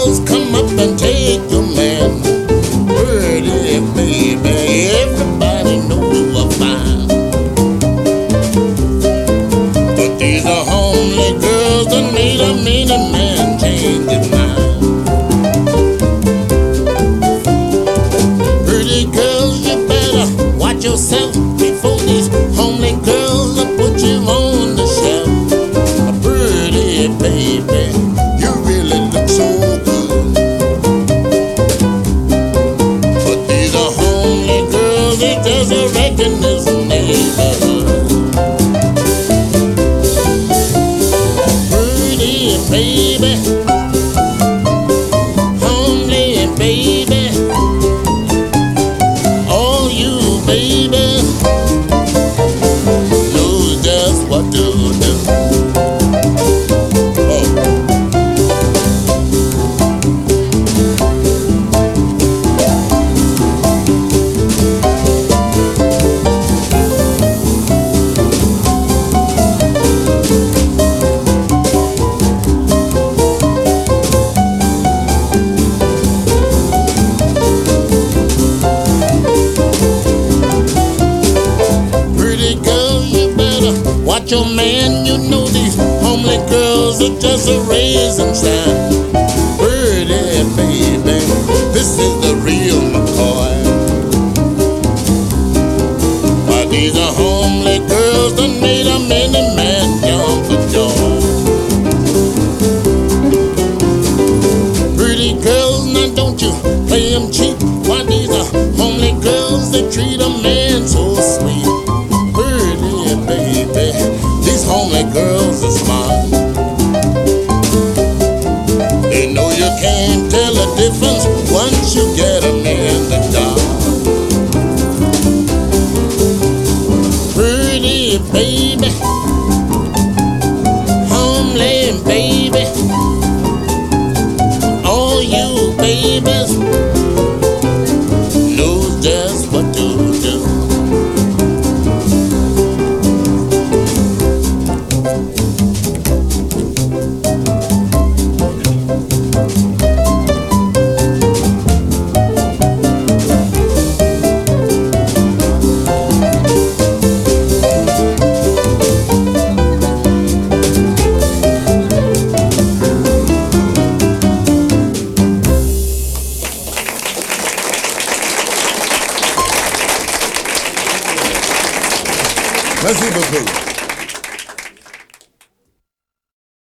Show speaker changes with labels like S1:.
S1: girls come up and take your man. Pretty baby, everybody know you are fine. But these are homely girls that made a man change his mind. Pretty girls, you better watch yourself before these homely girls will put you on the shelf. Pretty baby, you really look so good. But these are homely girls, it doesn't reckon this neighborhood. Pretty baby, homely baby, all you baby knows just what to do. Watch your man, you know these homely girls are just a raisin sign. Pretty baby, this is the real McCoy. But these are homely girls that made a man jump for joy. Pretty girls, now don't you play them cheap. Why these are homely girls that treat a man so sweet. These homely girls are smart. They know you can't tell the difference once you get them in the dark. Pretty baby, homely baby, all you babies knows just what to do.
S2: Merci beaucoup.